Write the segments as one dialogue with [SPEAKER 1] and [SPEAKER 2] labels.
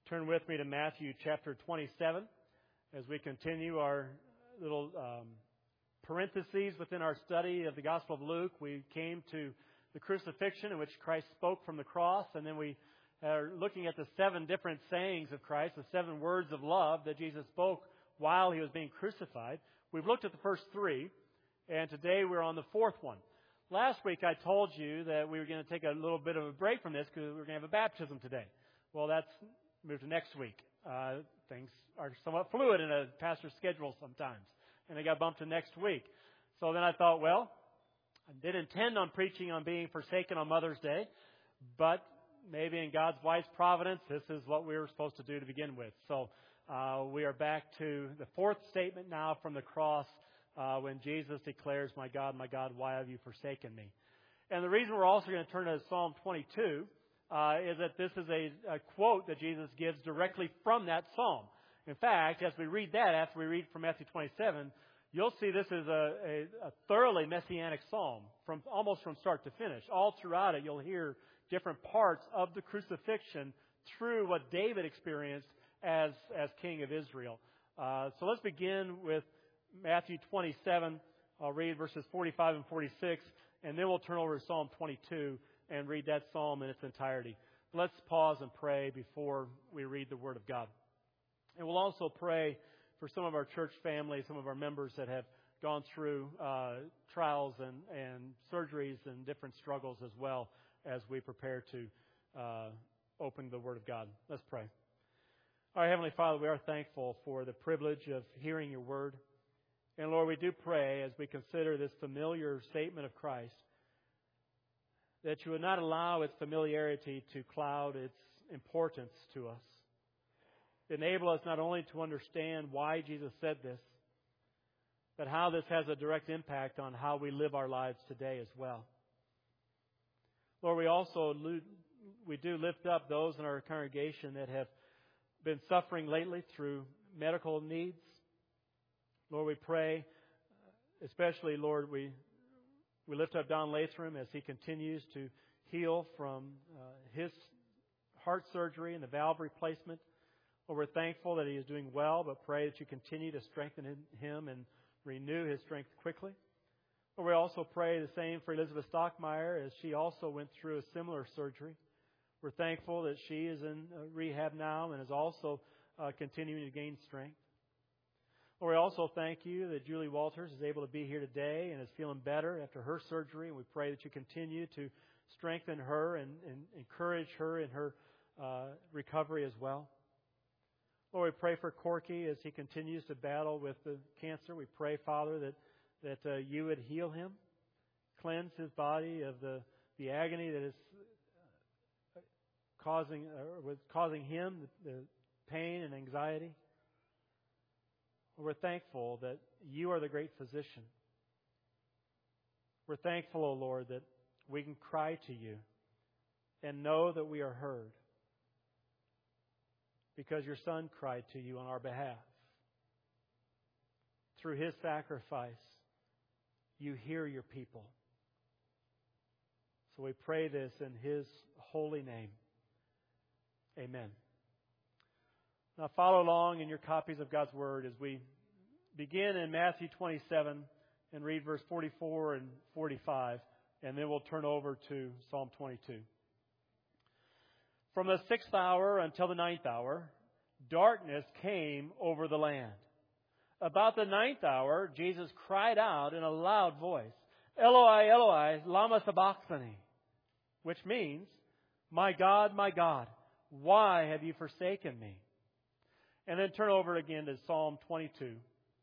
[SPEAKER 1] Turn with me to Matthew chapter 27 as we continue our little parentheses within our study of the Gospel of Luke. We came to the crucifixion in which Christ spoke from the cross, and then we are looking at the 7 different sayings of Christ, the 7 words of love that Jesus spoke while He was being crucified. We've looked at the first 3, and today we're on the 4th one. Last week I told you that we were going to take a little bit of a break from this because we were going to have a baptism today. Well, that's moved to next week. Things are somewhat fluid in a pastor's schedule sometimes, and they got bumped to next week. So then I thought, well, I did intend on preaching on being forsaken on Mother's Day, but maybe in God's wise providence, this is what we were supposed to do to begin with. So we are back to the 4th statement now from the cross when Jesus declares, my God, why have you forsaken me? And the reason we're also going to turn to Psalm 22 is that this is a quote that Jesus gives directly from that psalm. In fact, as we read that, after we read from Matthew 27, you'll see this is a thoroughly messianic psalm, almost from start to finish. All throughout it, you'll hear different parts of the crucifixion through what David experienced as king of Israel. So let's begin with Matthew 27. I'll read verses 45 and 46, and then we'll turn over to Psalm 22 and read that psalm in its entirety. Let's pause and pray before we read the Word of God. And we'll also pray for some of our church family, some of our members that have gone through trials and surgeries and different struggles as well as we prepare to open the Word of God. Let's pray. Our Heavenly Father, we are thankful for the privilege of hearing Your Word. And Lord, we do pray as we consider this familiar statement of Christ that You would not allow its familiarity to cloud its importance to us. Enable us not only to understand why Jesus said this, but how this has a direct impact on how we live our lives today as well. Lord, we do lift up those in our congregation that have been suffering lately through medical needs. Lord, we pray, especially, Lord, we lift up Don Lathram as he continues to heal from his heart surgery and the valve replacement. Lord, we're thankful that he is doing well, but pray that You continue to strengthen him and renew his strength quickly. Lord, we also pray the same for Elizabeth Stockmeyer as she also went through a similar surgery. We're thankful that she is in rehab now and is also continuing to gain strength. Lord, we also thank You that Julie Walters is able to be here today and is feeling better after her surgery. And we pray that You continue to strengthen her and encourage her in her recovery as well. Lord, we pray for Corky as he continues to battle with the cancer. We pray, Father, that You would heal him, cleanse his body of the agony that is causing him the pain and anxiety. We're thankful that You are the great physician. We're thankful, O Lord, that we can cry to You and know that we are heard because Your Son cried to You on our behalf. Through His sacrifice, You hear Your people. So we pray this in His holy name. Amen. Now follow along in your copies of God's Word as we begin in Matthew 27 and read verse 44 and 45, and then we'll turn over to Psalm 22. From the 6th hour until the 9th hour, darkness came over the land. About the 9th hour, Jesus cried out in a loud voice, Eloi, Eloi, lama sabachthani, which means, my God, why have You forsaken me? And then turn over again to Psalm 22.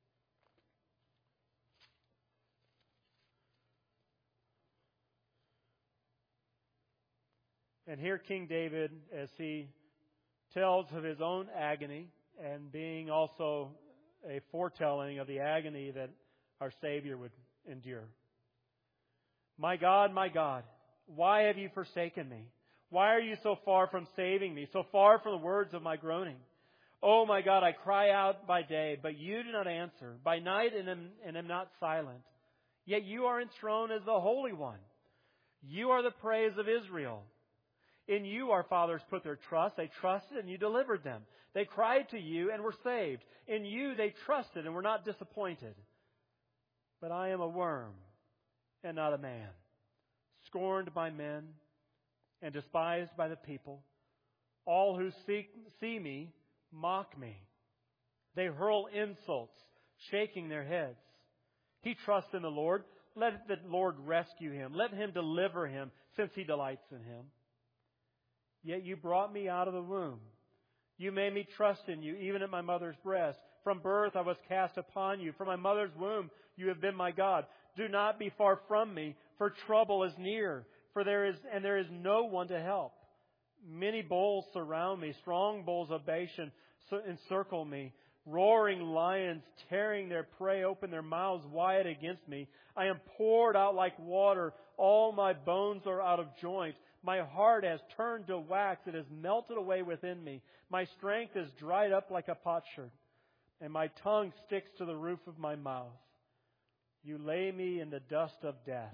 [SPEAKER 1] And here King David, as he tells of his own agony and being also a foretelling of the agony that our Savior would endure. My God, why have You forsaken me? Why are You so far from saving me, so far from the words of my groaning? Oh, my God, I cry out by day, but You do not answer, by night and am not silent. Yet You are enthroned as the Holy One. You are the praise of Israel. In you our fathers put their trust. They trusted and you delivered them. They cried to you and were saved. In you they trusted and were not disappointed. But I am a worm and not a man, scorned by men and despised by the people. All who see me mock me. They hurl insults, shaking their heads. He trusts in the Lord. Let the Lord rescue him. Let him deliver him, since he delights in him. Yet you brought me out of the womb. You made me trust in you, even at my mother's breast. From birth I was cast upon you. From my mother's womb you have been my God. Do not be far from me, for trouble is near. For there is no one to help. Many bulls surround me. Strong bulls of Bashan encircle me. Roaring lions tearing their prey open their mouths wide against me. I am poured out like water. All my bones are out of joint. My heart has turned to wax. It has melted away within me. My strength is dried up like a potsherd, and my tongue sticks to the roof of my mouth. You lay me in the dust of death.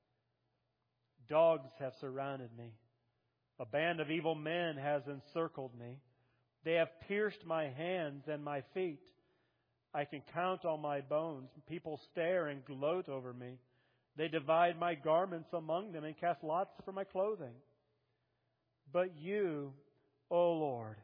[SPEAKER 1] Dogs have surrounded me. A band of evil men has encircled me. They have pierced my hands and my feet. I can count all my bones. People stare and gloat over me. They divide my garments among them and cast lots for my clothing. But you, O Lord,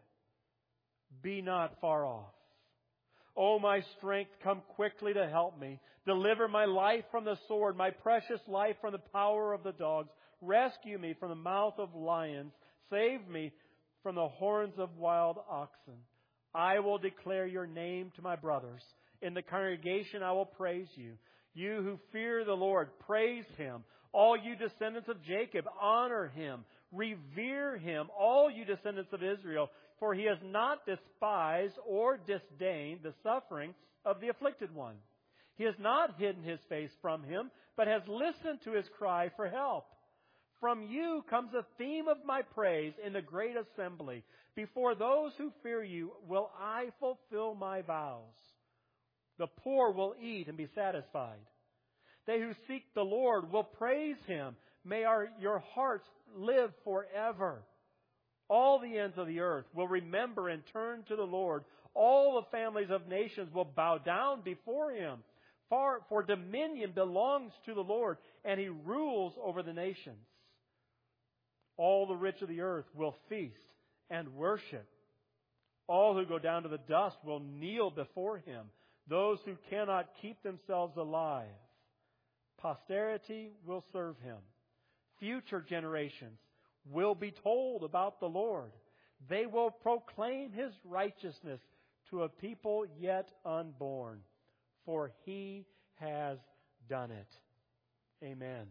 [SPEAKER 1] be not far off. O my strength, come quickly to help me. Deliver my life from the sword, my precious life from the power of the dogs. Rescue me from the mouth of lions. Save me from the horns of wild oxen. I will declare your name to my brothers. In the congregation I will praise you. You who fear the Lord, praise Him. All you descendants of Jacob, honor Him. Revere Him, all you descendants of Israel. For He has not despised or disdained the suffering of the afflicted one. He has not hidden His face from him, but has listened to his cry for help. From you comes a theme of my praise in the great assembly. Before those who fear you will I fulfill my vows. The poor will eat and be satisfied. They who seek the Lord will praise Him. May your hearts live forever. All the ends of the earth will remember and turn to the Lord. All the families of nations will bow down before Him. For dominion belongs to the Lord, and He rules over the nations. All the rich of the earth will feast and worship. All who go down to the dust will kneel before Him. Those who cannot keep themselves alive. Posterity will serve Him. Future generations will be told about the Lord. They will proclaim His righteousness to a people yet unborn, for He has done it. Amen.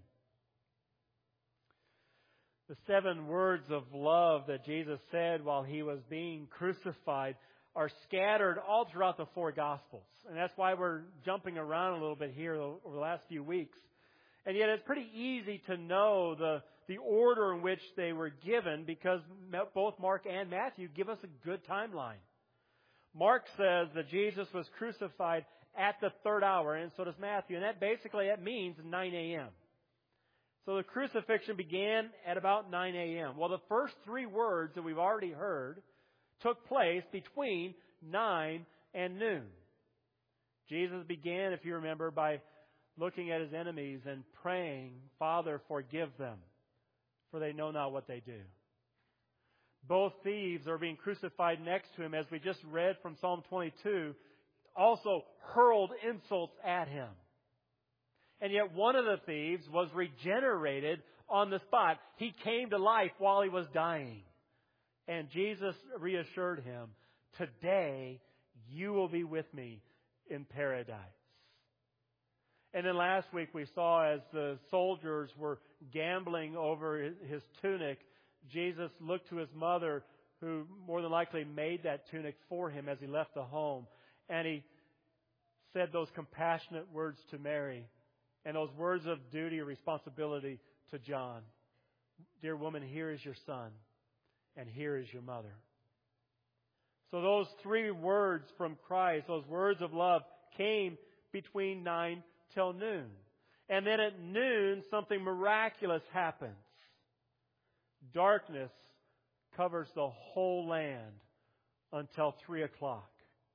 [SPEAKER 1] The 7 words of love that Jesus said while He was being crucified are scattered all throughout the 4 Gospels. And that's why we're jumping around a little bit here over the last few weeks. And yet it's pretty easy to know the order in which they were given, because both Mark and Matthew give us a good timeline. Mark says that Jesus was crucified at the 3rd hour, and so does Matthew. And that means 9 a.m. So the crucifixion began at about 9 a.m. Well, the first 3 words that we've already heard took place between 9 and noon. Jesus began, if you remember, by looking at His enemies and praying, Father, forgive them, for they know not what they do. Both thieves are being crucified next to Him, as we just read from Psalm 22, also hurled insults at Him. And yet one of the thieves was regenerated on the spot. He came to life while he was dying. And Jesus reassured him, today you will be with me in paradise. And then last week we saw, as the soldiers were gambling over his tunic, Jesus looked to His mother, who more than likely made that tunic for Him as He left the home. And He said those compassionate words to Mary, and those words of duty or responsibility to John. Dear woman, here is your son, and here is your mother. So those 3 words from Christ, those words of love, came between 9 till noon. And then at noon, something miraculous happens. Darkness covers the whole land until 3 o'clock.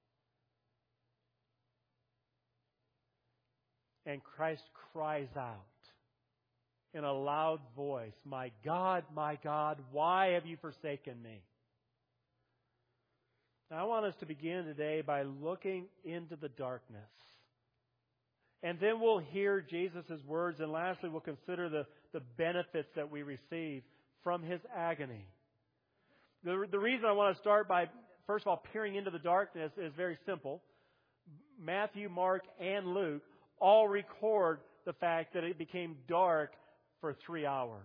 [SPEAKER 1] And Christ cries out in a loud voice, my God, why have you forsaken me?" Now, I want us to begin today by looking into the darkness. And then we'll hear Jesus' words, and lastly we'll consider the benefits that we receive from His agony. The reason I want to start by, first of all, peering into the darkness is very simple. Matthew, Mark, and Luke all record the fact that it became dark for 3 hours.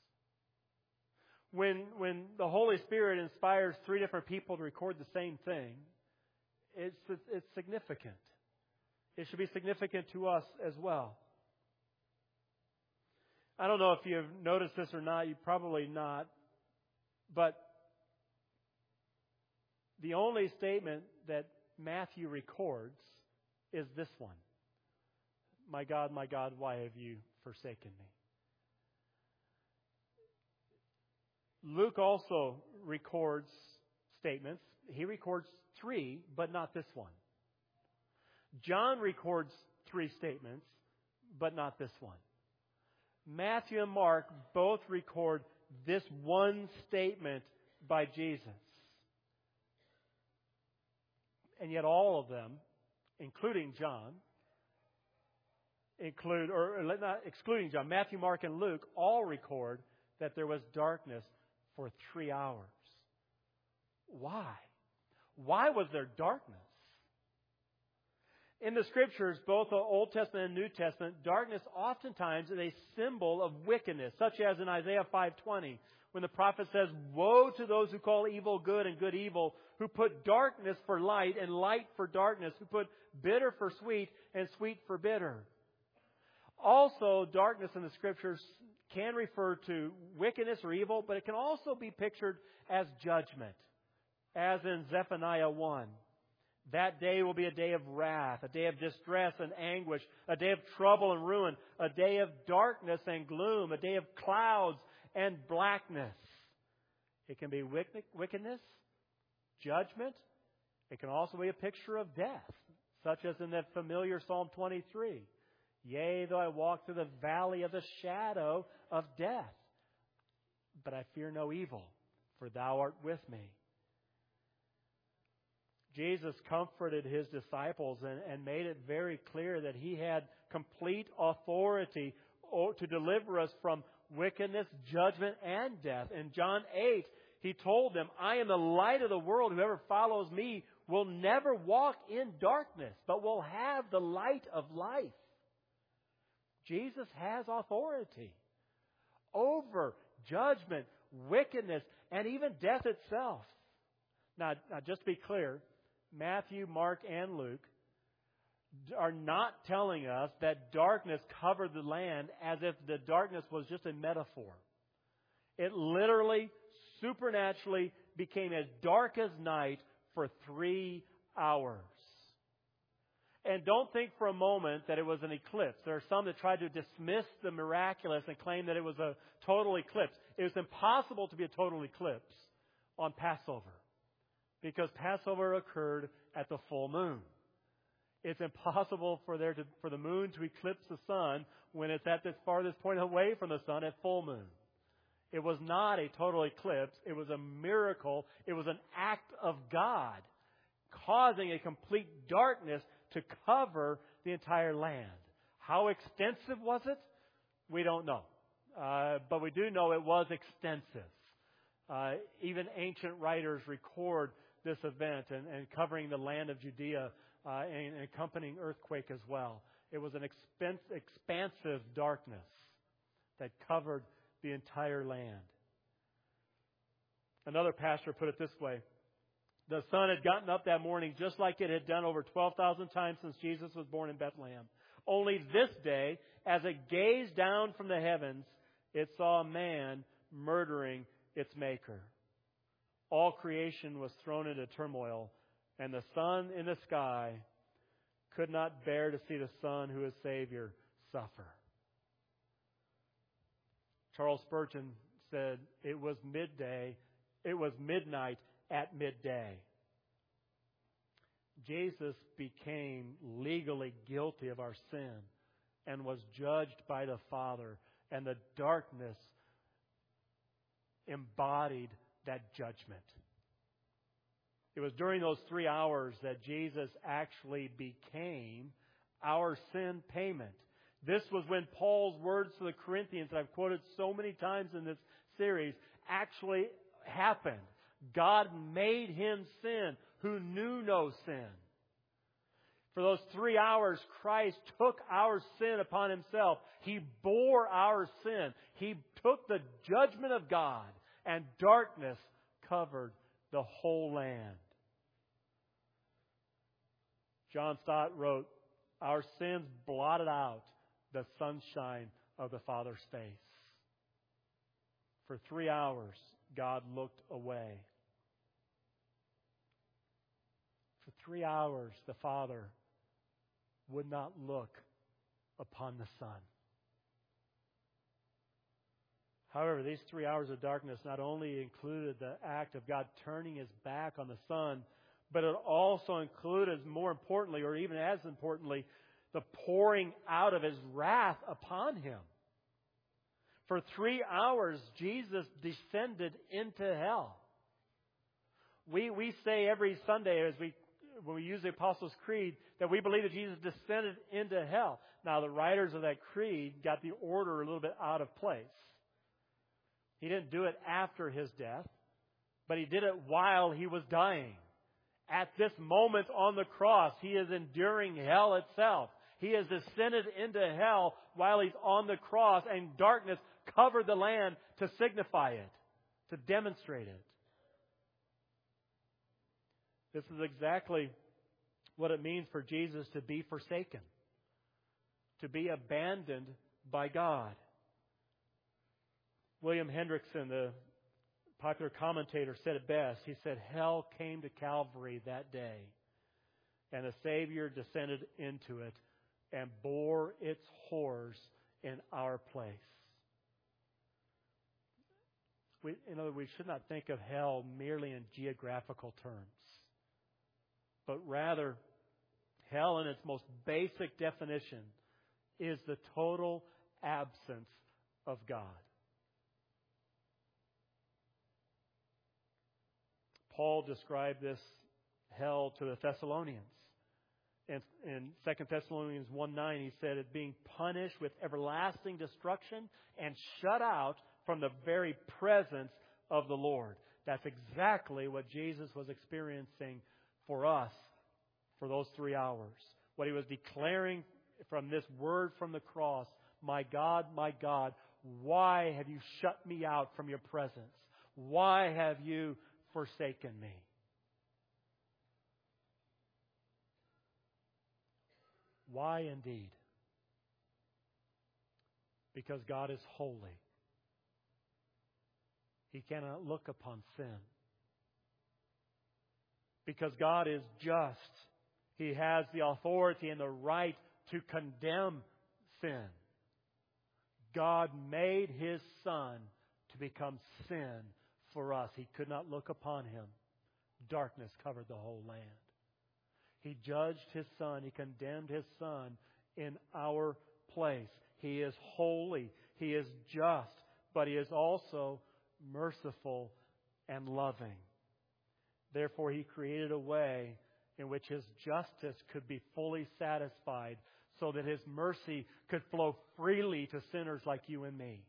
[SPEAKER 1] When the Holy Spirit inspires 3 different people to record the same thing, it's significant. It should be significant to us as well. I don't know if you've noticed this or not. You probably not. But the only statement that Matthew records is this one. My God, why have you forsaken me?" Luke also records statements. He records 3, but not this one. John records 3 statements, but not this one. Matthew and Mark both record this one statement by Jesus. And yet all of them, including John, excluding John, Matthew, Mark, and Luke all record that there was darkness for 3 hours. Why? Why was there darkness? In the Scriptures, both the Old Testament and New Testament, darkness oftentimes is a symbol of wickedness, such as in Isaiah 5:20, when the prophet says, "Woe to those who call evil good and good evil, who put darkness for light and light for darkness, who put bitter for sweet and sweet for bitter." Also, darkness in the Scriptures can refer to wickedness or evil, but it can also be pictured as judgment, as in Zephaniah 1. That day will be a day of wrath, a day of distress and anguish, a day of trouble and ruin, a day of darkness and gloom, a day of clouds and blackness. It can be wickedness, judgment. It can also be a picture of death, such as in that familiar Psalm 23. "Yea, though I walk through the valley of the shadow of death, but I fear no evil, for thou art with me." Jesus comforted His disciples and made it very clear that He had complete authority to deliver us from wickedness, judgment, and death. In John 8, He told them, "I am the light of the world. Whoever follows me will never walk in darkness, but will have the light of life." Jesus has authority over judgment, wickedness, and even death itself. Now, just to be clear, Matthew, Mark, and Luke are not telling us that darkness covered the land as if the darkness was just a metaphor. It literally, supernaturally became as dark as night for 3 hours. And don't think for a moment that it was an eclipse. There are some that tried to dismiss the miraculous and claim that it was a total eclipse. It was impossible to be a total eclipse on Passover, because Passover occurred at the full moon. It's impossible for the moon to eclipse the sun when it's at the farthest point away from the sun at full moon. It was not a total eclipse. It was a miracle. It was an act of God causing a complete darkness to cover the entire land. How extensive was it? We don't know. But we do know it was extensive. Even ancient writers record this event and covering the land of Judea and an accompanying earthquake as well. It was an expansive darkness that covered the entire land. Another pastor put it this way: the sun had gotten up that morning just like it had done over 12,000 times since Jesus was born in Bethlehem. Only this day, as it gazed down from the heavens, it saw a man murdering its maker. All creation was thrown into turmoil, and the sun in the sky could not bear to see the Son who is Savior suffer. Charles Spurgeon said, "It was midday. it was midnight at midday. Jesus became legally guilty of our sin and was judged by the Father, and the darkness embodied that judgment. It was during those 3 hours that Jesus actually became our sin payment. This was when Paul's words to the Corinthians, that I've quoted so many times in this series, actually happened. God made Him sin who knew no sin. For those 3 hours, Christ took our sin upon Himself. He bore our sin. He took the judgment of God, and darkness covered the whole land. John Stott wrote, "Our sins blotted out the sunshine of the Father's face." For 3 hours, God looked away. For 3 hours, the Father would not look upon the Son. However, these 3 hours of darkness not only included the act of God turning His back on the Son, but it also included, more importantly, or even as importantly, the pouring out of His wrath upon Him. For 3 hours, Jesus descended into hell. We say every Sunday when we use the Apostles' Creed that we believe that Jesus descended into hell. Now, the writers of that creed got the order a little bit out of place. He didn't do it after His death, but He did it while He was dying. At this moment on the cross, He is enduring hell itself. He has descended into hell while He's on the cross, and darkness covered the land to signify it, to demonstrate it. This is exactly what it means for Jesus to be forsaken, to be abandoned by God. William Hendrickson, the popular commentator, said it best. He said, "Hell came to Calvary that day, and the Savior descended into it and bore its horrors in our place." We should not think of hell merely in geographical terms, but rather, hell in its most basic definition is the total absence of God. Paul described this hell to the Thessalonians. In 2 Thessalonians 1:9, he said, "It being punished with everlasting destruction and shut out from the very presence of the Lord." That's exactly what Jesus was experiencing for us for those 3 hours. What He was declaring from this word from the cross, my God, why have you shut me out from your presence? Why have you forsaken me?" Why indeed? Because God is holy. He cannot look upon sin. Because God is just. He has the authority and the right to condemn sin. God made His Son to become sin for us. He could not look upon Him. Darkness covered the whole land. He judged His Son. He condemned His Son in our place. He is holy. He is just. But He is also merciful and loving. Therefore, He created a way in which His justice could be fully satisfied, so that His mercy could flow freely to sinners like you and me.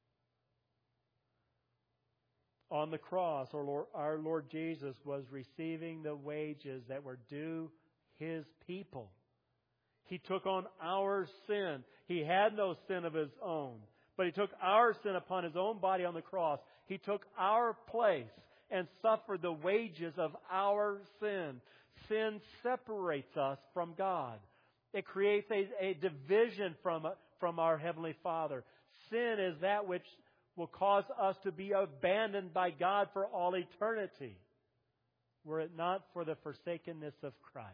[SPEAKER 1] On the cross, our Lord Jesus was receiving the wages that were due His people. He took on our sin. He had no sin of His own, but He took our sin upon His own body on the cross. He took our place and suffered the wages of our sin. Sin separates us from God. It creates a division from our Heavenly Father. Sin is that which will cause us to be abandoned by God for all eternity, were it not for the forsakenness of Christ.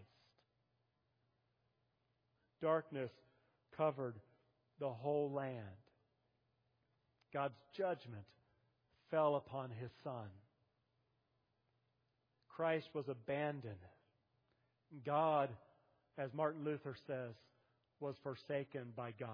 [SPEAKER 1] Darkness covered the whole land. God's judgment fell upon His Son. Christ was abandoned. God, as Martin Luther says, was forsaken by God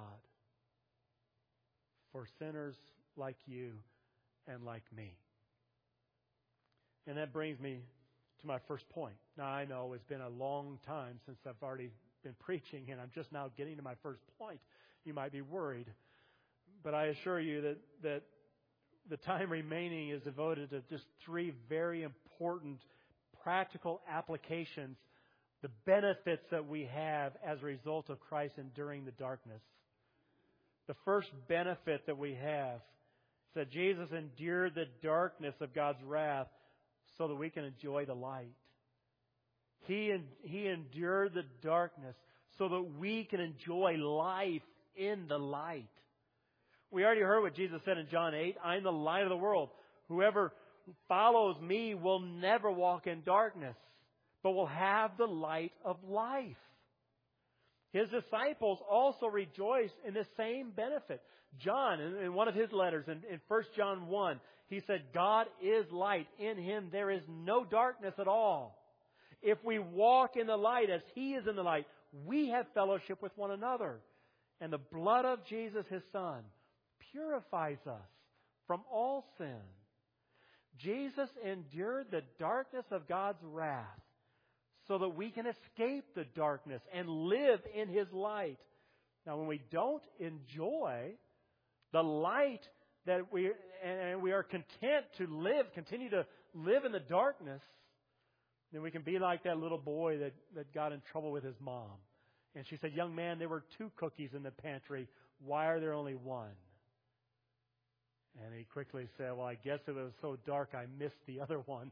[SPEAKER 1] for sinners like you and like me. And that brings me to my first point. Now, I know it's been a long time since I've already been preaching, and I'm just now getting to my first point. You might be worried. But I assure you that the time remaining is devoted to just three very important practical applications, the benefits that we have as a result of Christ enduring the darkness. The first benefit that we have is that Jesus endured the darkness of God's wrath so that we can enjoy the light. He endured the darkness so that we can enjoy life in the light. We already heard what Jesus said in John 8, I am the light of the world. Whoever follows me will never walk in darkness, but will have the light of life. His disciples also rejoice in the same benefit. John, in one of his letters, in 1 John 1, he said, God is light. In Him there is no darkness at all. If we walk in the light as He is in the light, we have fellowship with one another. And the blood of Jesus, His Son, purifies us from all sin. Jesus endured the darkness of God's wrath so that we can escape the darkness and live in His light. Now, when we don't enjoy the light that we are content to continue to live in the darkness, then we can be like that little boy that got in trouble with his mom. And she said, young man, there were 2 cookies in the pantry. Why are there only 1? And he quickly said, well, I guess it was so dark I missed the other one.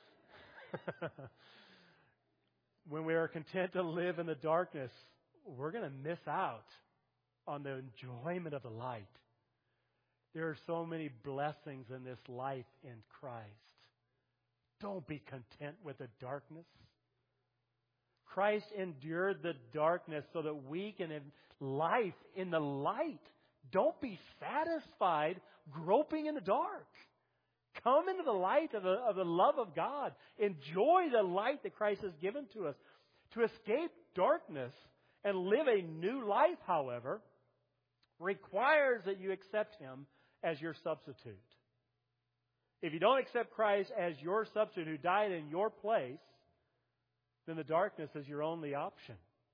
[SPEAKER 1] When we are content to live in the darkness, we're going to miss out on the enjoyment of the light. There are so many blessings in this life in Christ. Don't be content with the darkness. Christ endured the darkness so that we can have life in the light. Don't be satisfied groping in the dark. Come into the light of the love of God. Enjoy the light that Christ has given to us. To escape darkness and live a new life, however, requires that you accept Him as your substitute. If you don't accept Christ as your substitute who died in your place, then the darkness is your only option.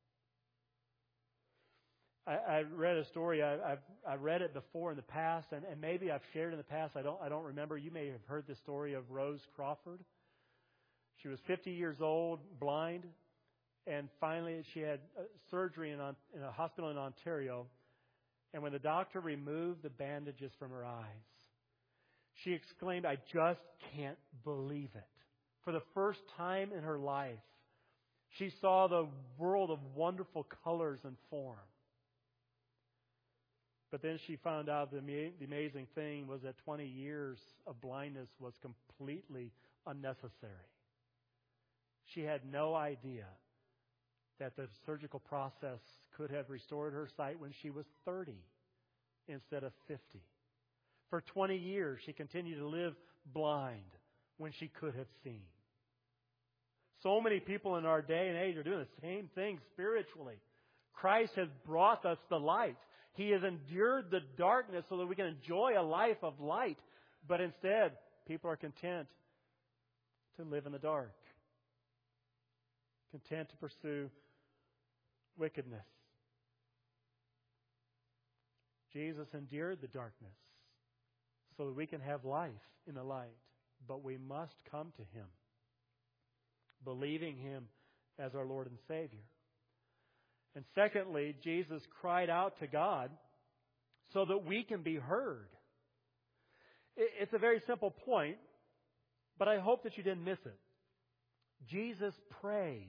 [SPEAKER 1] I read a story. I read it before in the past, and maybe I've shared it in the past. I don't remember. You may have heard the story of Rose Crawford. She was 50 years old, blind, and finally she had surgery in a hospital in Ontario. And when the doctor removed the bandages from her eyes, she exclaimed, I just can't believe it. For the first time in her life, she saw the world of wonderful colors and form. But then she found out the amazing thing was that 20 years of blindness was completely unnecessary. She had no idea that the surgical process could have restored her sight when she was 30 instead of 50. For 20 years, she continued to live blind when she could have seen. So many people in our day and age are doing the same thing spiritually. Christ has brought us the light. He has endured the darkness so that we can enjoy a life of light. But instead, people are content to live in the dark. Content to pursue wickedness. Jesus endured the darkness so that we can have life in the light. But we must come to Him, believing Him as our Lord and Savior. And secondly, Jesus cried out to God so that we can be heard. It's a very simple point, but I hope that you didn't miss it. Jesus prayed.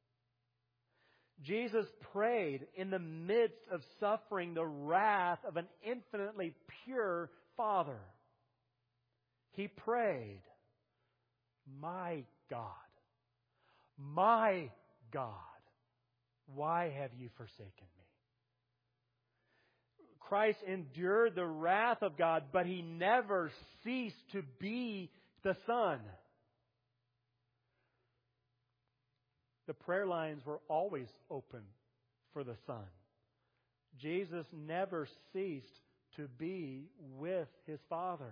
[SPEAKER 1] Jesus prayed in the midst of suffering the wrath of an infinitely pure Father. He prayed, my God, why have you forsaken me? Christ endured the wrath of God, but He never ceased to be the Son. The prayer lines were always open for the Son. Jesus never ceased to be with His Father.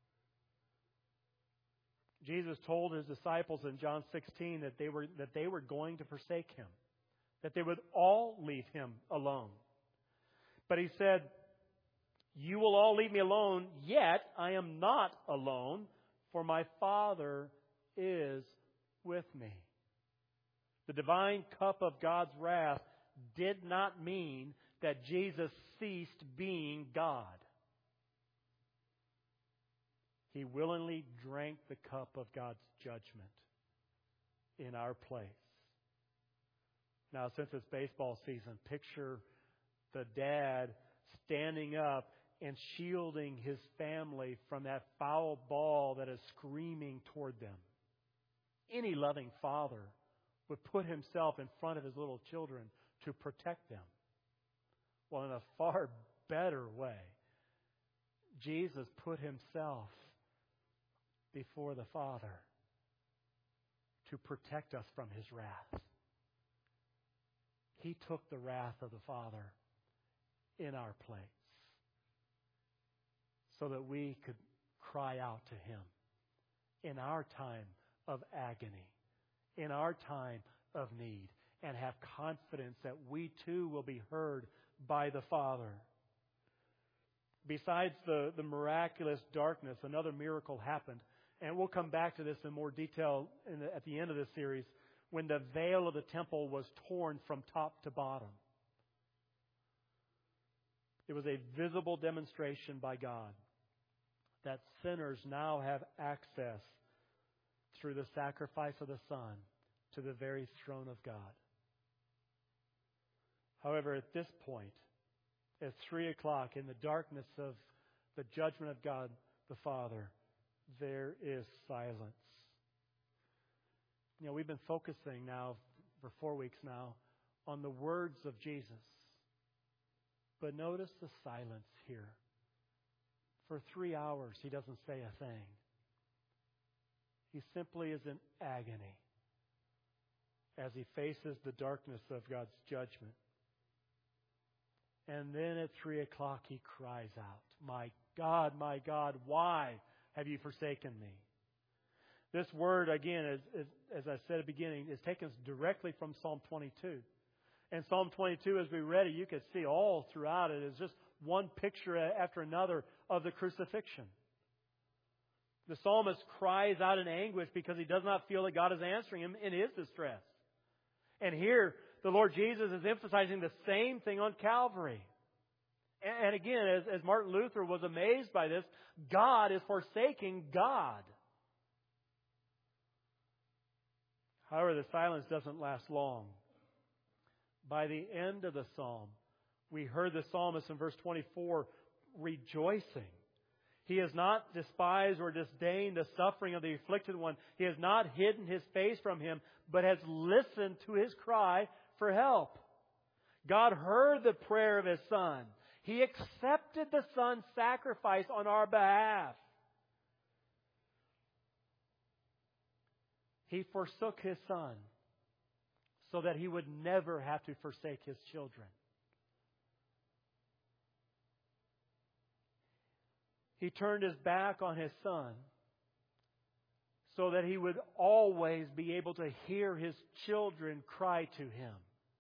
[SPEAKER 1] Jesus told His disciples in John 16 that they were going to forsake Him, that they would all leave Him alone. But He said, "You will all leave me alone, yet I am not alone, for my Father is with me." The divine cup of God's wrath did not mean that Jesus ceased being God. He willingly drank the cup of God's judgment in our place. Now, since it's baseball season, picture the dad standing up and shielding his family from that foul ball that is screaming toward them. Any loving father would put himself in front of his little children to protect them. Well, in a far better way, Jesus put Himself before the Father to protect us from His wrath. He took the wrath of the Father in our place so that we could cry out to Him in our time of agony, in our time of need, and have confidence that we too will be heard by the Father. Besides the miraculous darkness, another miracle happened. And we'll come back to this in more detail at the end of this series, when the veil of the temple was torn from top to bottom. It was a visible demonstration by God that sinners now have access through the sacrifice of the Son to the very throne of God. However, at this point, at 3 o'clock, in the darkness of the judgment of God the Father, there is silence. You know, we've been focusing now for 4 weeks now on the words of Jesus. But notice the silence here. For 3 hours, He doesn't say a thing. He simply is in agony as He faces the darkness of God's judgment. And then at 3 o'clock, He cries out, my God, why have you forsaken me?" This word, again, as I said at the beginning, is taken directly from Psalm 22. And Psalm 22, as we read it, you could see all throughout it is just one picture after another of the crucifixion. The psalmist cries out in anguish because he does not feel that God is answering him in his distress. And here, the Lord Jesus is emphasizing the same thing on Calvary. And again, as Martin Luther was amazed by this, God is forsaking God. However, the silence doesn't last long. By the end of the psalm, we heard the psalmist in verse 24 rejoicing. He has not despised or disdained the suffering of the afflicted one. He has not hidden His face from him, but has listened to his cry for help. God heard the prayer of His Son. He accepted the Son's sacrifice on our behalf. He forsook His Son so that He would never have to forsake His children. He turned His back on His Son so that He would always be able to hear His children cry to Him.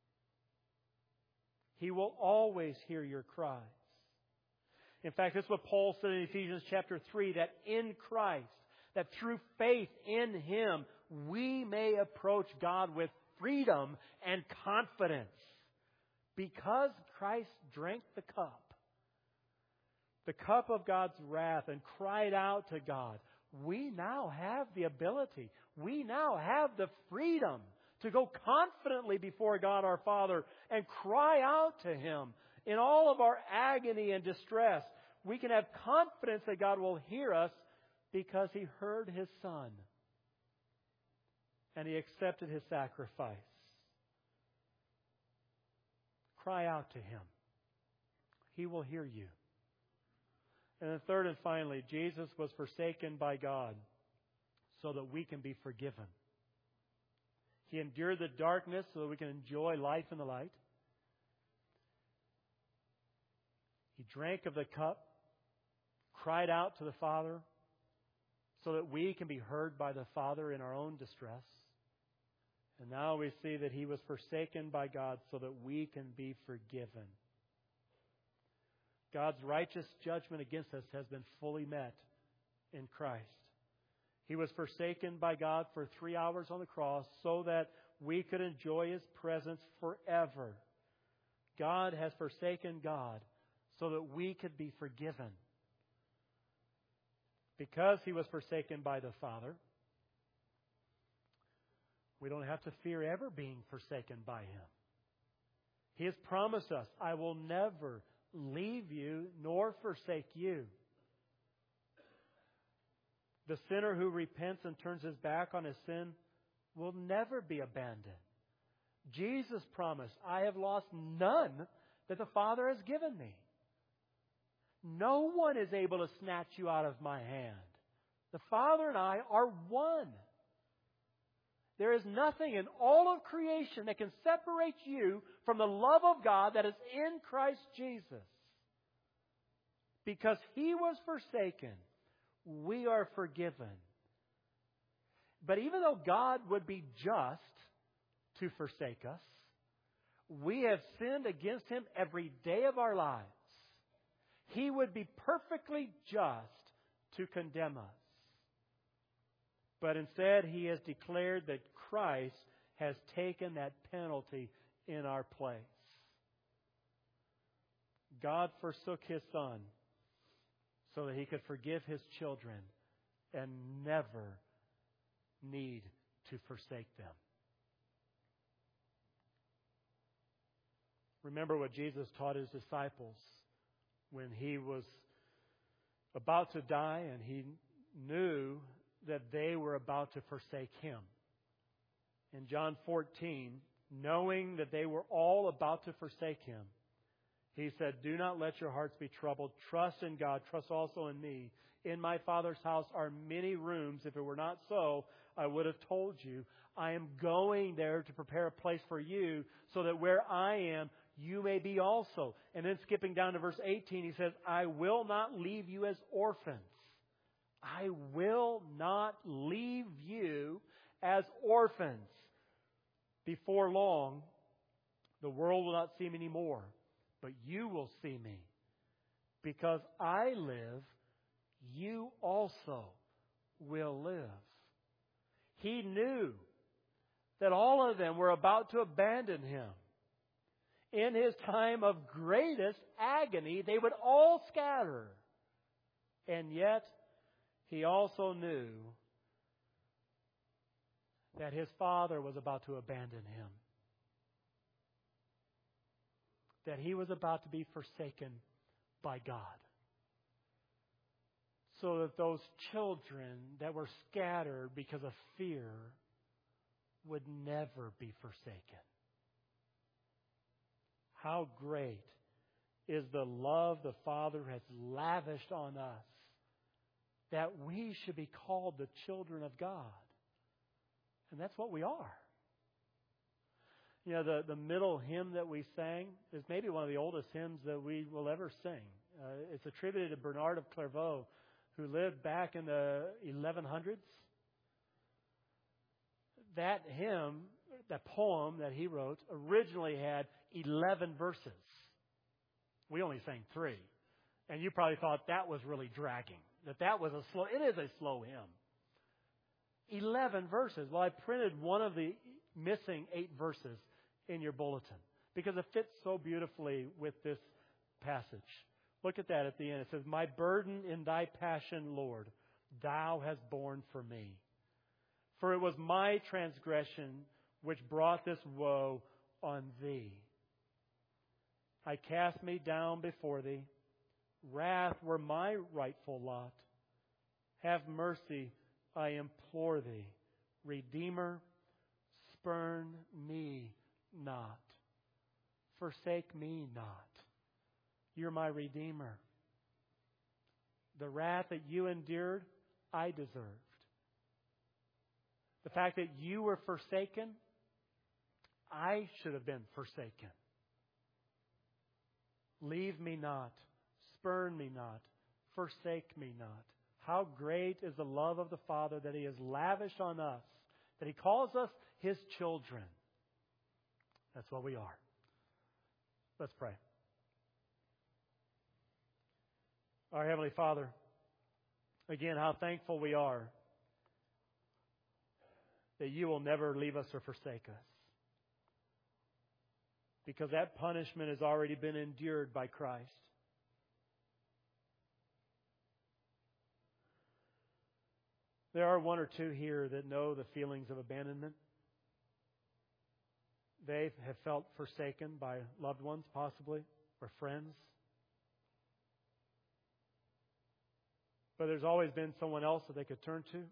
[SPEAKER 1] He will always hear your cries. In fact, this is what Paul said in Ephesians chapter 3, that in Christ, that through faith in Him, we may approach God with freedom and confidence. Because Christ drank the cup of God's wrath, and cried out to God, we now have the ability, we now have the freedom to go confidently before God our Father and cry out to Him in all of our agony and distress. We can have confidence that God will hear us because He heard His Son and He accepted His sacrifice. Cry out to Him. He will hear you. And then third and finally, Jesus was forsaken by God so that we can be forgiven. He endured the darkness so that we can enjoy life in the light. He drank of the cup, cried out to the Father so that we can be heard by the Father in our own distress. And now we see that He was forsaken by God so that we can be forgiven. God's righteous judgment against us has been fully met in Christ. He was forsaken by God for 3 hours on the cross so that we could enjoy His presence forever. God has forsaken God so that we could be forgiven. Because He was forsaken by the Father, we don't have to fear ever being forsaken by Him. He has promised us, I will never leave you nor forsake you. The sinner who repents and turns his back on his sin will never be abandoned. Jesus promised, I have lost none that the Father has given me. No one is able to snatch you out of my hand. The Father and I are one. There is nothing in all of creation that can separate you from the love of God that is in Christ Jesus. Because He was forsaken, we are forgiven. But even though God would be just to forsake us, we have sinned against Him every day of our lives. He would be perfectly just to condemn us. But instead, He has declared that Christ has taken that penalty in our place. God forsook His Son so that He could forgive His children and never need to forsake them. Remember what Jesus taught His disciples when He was about to die and He knew that they were about to forsake Him. In John 14, knowing that they were all about to forsake Him, He said, do not let your hearts be troubled. Trust in God. Trust also in me. In my Father's house are many rooms. If it were not so, I would have told you. I am going there to prepare a place for you so that where I am, you may be also. And then skipping down to verse 18, He says, I will not leave you as orphans. I will not leave you as orphans. Before long, the world will not see me anymore, but you will see me. Because I live, you also will live. He knew that all of them were about to abandon Him. In His time of greatest agony, they would all scatter. And yet, He also knew that His Father was about to abandon Him. That He was about to be forsaken by God. So that those children that were scattered because of fear would never be forsaken. How great is the love the Father has lavished on us that we should be called the children of God. And that's what we are. You know, the middle hymn that we sang is maybe one of the oldest hymns that we will ever sing. It's attributed to Bernard of Clairvaux, who lived back in the 1100s. That hymn, that poem that he wrote, originally had 11 verses. We only sang 3. And you probably thought that was really dragging. That was it is a slow hymn. 11 verses. Well, I printed one of the missing 8 verses in your bulletin because it fits so beautifully with this passage. Look at that at the end. It says, my burden in thy passion, Lord, thou hast borne for me. For it was my transgression which brought this woe on thee. I cast me down before thee. Wrath were my rightful lot. Have mercy, I implore thee. Redeemer, spurn me not. Forsake me not. You're my Redeemer. The wrath that you endured, I deserved. The fact that you were forsaken, I should have been forsaken. Leave me not, spurn me not, forsake me not. How great is the love of the Father that He has lavished on us, that He calls us His children. That's what we are. Let's pray. Our Heavenly Father, again, how thankful we are that You will never leave us or forsake us. Because that punishment has already been endured by Christ. There are one or two here that know the feelings of abandonment. They have felt forsaken by loved ones, possibly, or friends. But there's always been someone else that they could turn to.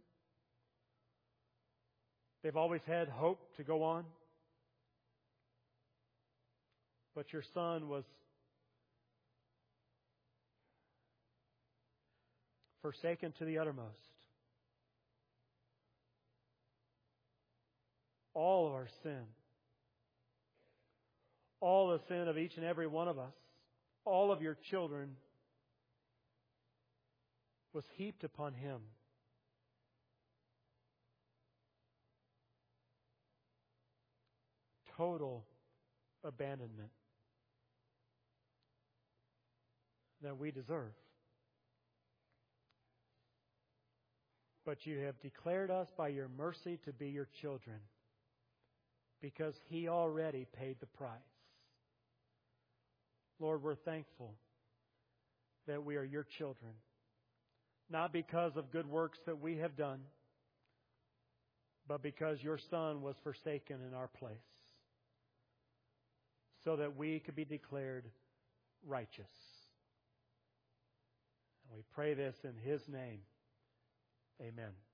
[SPEAKER 1] They've always had hope to go on. But Your Son was forsaken to the uttermost. All of our sin, all the sin of each and every one of us, all of Your children, was heaped upon Him. Total abandonment that we deserve. But You have declared us by Your mercy to be Your children, because He already paid the price. Lord, we're thankful that we are Your children, not because of good works that we have done, but because Your Son was forsaken in our place, so that we could be declared righteous. And we pray this in His name. Amen.